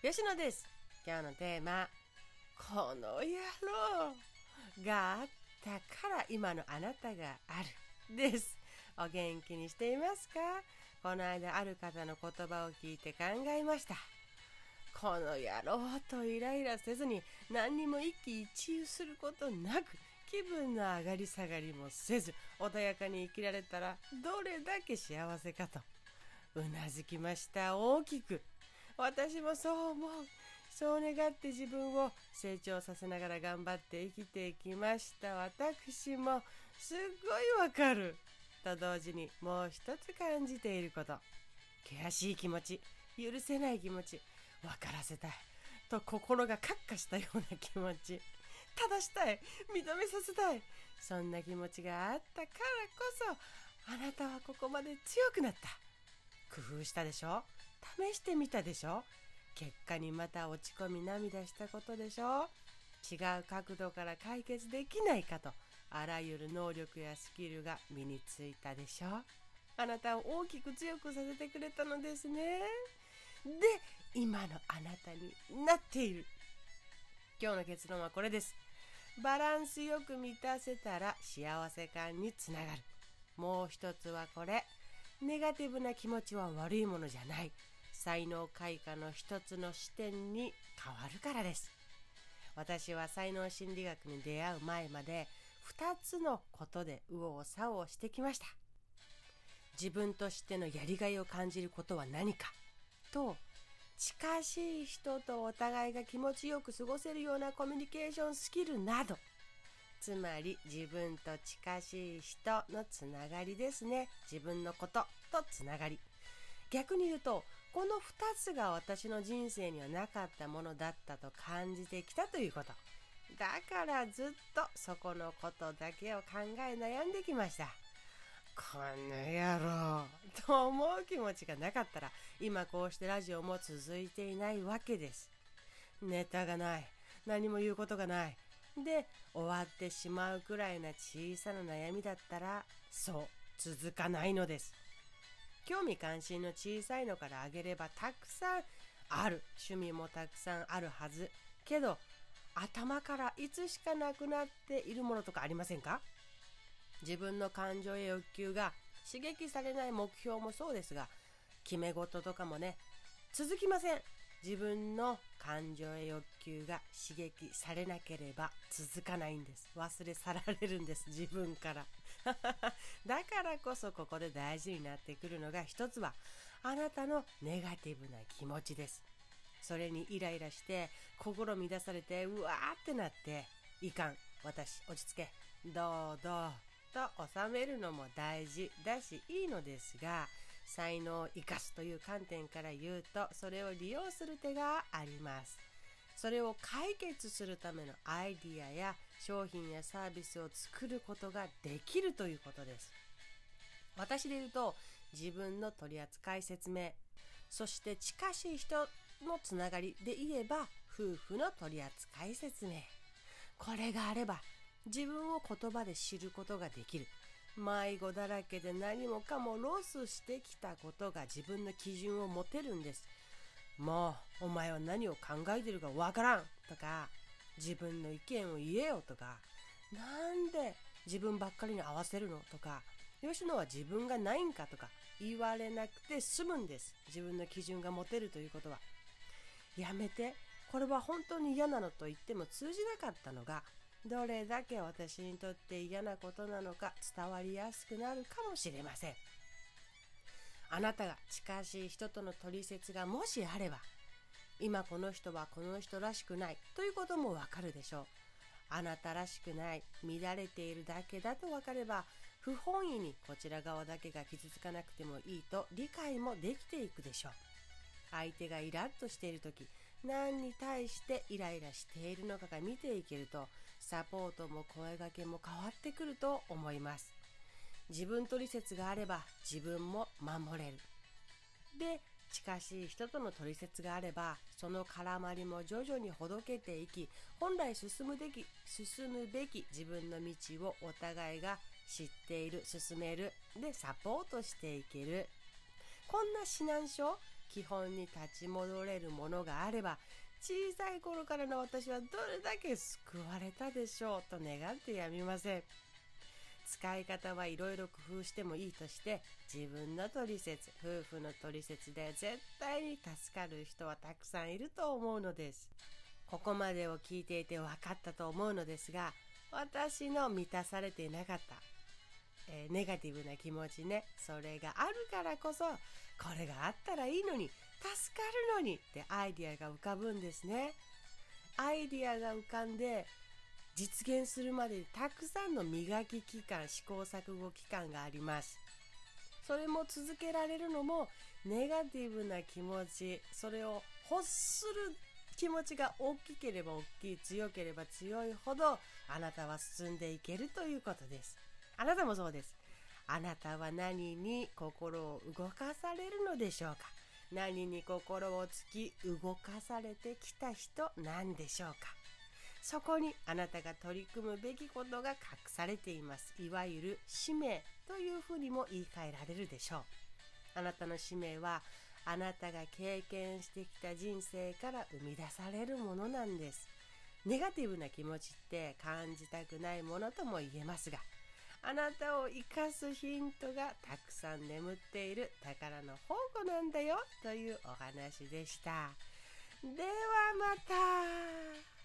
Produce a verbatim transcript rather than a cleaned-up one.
吉野です。今日のテーマ、この野郎があったから今のあなたがあるです。お元気にしていますか？この間ある方の言葉を聞いて考えました。この野郎とイライラせずに何にも一喜一憂することなく、気分の上がり下がりもせず穏やかに生きられたらどれだけ幸せかとうなずきました。大きく。私もそう思う。そう願って自分を成長させながら頑張って生きてきました。私もすっごいわかると同時にもう一つ感じていること、悔しい気持ち、許せない気持ち、分からせたいと心がカッカしたような気持ち、正したい、認めさせたい、そんな気持ちがあったからこそあなたはここまで強くなった。工夫したでしょ？試してみたでしょ？結果にまた落ち込み涙したことでしょ？違う角度から解決できないかと、あらゆる能力やスキルが身についたでしょ？あなたを大きく強くさせてくれたのですね。で、今のあなたになっている。今日の結論はこれです。バランスよく満たせたら幸せ感につながる。もう一つはこれ。ネガティブな気持ちは悪いものじゃない。才能開花の一つの視点に変わるからです。私は才能心理学に出会う前まで二つのことで右往左往してきました。自分としてのやりがいを感じることは何かと、近しい人とお互いが気持ちよく過ごせるようなコミュニケーションスキルなど、つまり自分と近しい人のつながりですね。自分のこととつながり。逆に言うと、このふたつが私の人生にはなかったものだったと感じてきたということ。だからずっとそこのことだけを考え悩んできました。この野郎と思う気持ちがなかったら、今こうしてラジオも続いていないわけです。ネタがない、何も言うことがないで終わってしまうくらいな小さな悩みだったら、そう続かないのです。興味関心の小さいのから挙げればたくさんある。趣味もたくさんあるはず。けど頭からいつしかなくなっているものとかありませんか？自分の感情や欲求が刺激されない目標もそうですが、決め事とかもね、続きません。自分の感情や欲求が刺激されなければ続かないんです。忘れ去られるんです、自分からだからこそここで大事になってくるのが、一つはあなたのネガティブな気持ちです。それにイライラして心乱されてうわーってなって、いかん、私落ち着け、どうどうと収めるのも大事だしいいのですが、才能を生かすという観点から言うと、それを利用する手があります。それを解決するためのアイディアや商品やサービスを作ることができるということです。私で言うと、自分の取扱説明、そして近しい人のつながりで言えば夫婦の取扱説明、これがあれば自分を言葉で知ることができる。迷子だらけで何もかもロスしてきたことが自分の基準を持てるんです。もうお前は何を考えてるかわからんとか、自分の意見を言えよとか、なんで自分ばっかりに合わせるのとか、吉野は自分がないんかとか言われなくて済むんです。自分の基準が持てるということは。やめて、これは本当に嫌なのと言っても通じなかったのが、どれだけ私にとって嫌なことなのか伝わりやすくなるかもしれません。あなたが近しい人との取説がもしあれば、今この人はこの人らしくないということもわかるでしょう。あなたらしくない、乱れているだけだとわかれば、不本意にこちら側だけが傷つかなくてもいいと理解もできていくでしょう。相手がイラッとしているとき、何に対してイライラしているのかが見ていけると、サポートも声掛けも変わってくると思います。自分取説があれば自分も守れる。で、近しい人との取説があれば、その絡まりも徐々にほどけていき、本来進むべき、進むべき自分の道をお互いが知っている、進める、でサポートしていける。こんな指南書、 基本に立ち戻れるものがあれば、小さい頃からの私はどれだけ救われたでしょうと願ってやみません。使い方はいろいろ工夫してもいいとして、自分のトリセツ、夫婦のトリセツで絶対に助かる人はたくさんいると思うのです。ここまでを聞いていて分かったと思うのですが、私の満たされていなかった、えー、ネガティブな気持ちね、それがあるからこそ、これがあったらいいのに、助かるのにってアイディアが浮かぶんですね。アイディアが浮かんで実現するまでにたくさんの磨き期間、試行錯誤期間があります。それも続けられるのも、ネガティブな気持ち、それを欲する気持ちが大きければ大きい、強ければ強いほど、あなたは進んでいけるということです。あなたもそうです。あなたは何に心を動かされるのでしょうか。何に心を突き動かされてきた人なんでしょうか。そこにあなたが取り組むべきことが隠されています。いわゆる使命というふうにも言い換えられるでしょう。あなたの使命は、あなたが経験してきた人生から生み出されるものなんです。ネガティブな気持ちって感じたくないものとも言えますが、あなたを生かすヒントがたくさん眠っている宝の宝庫なんだよというお話でした。ではまた。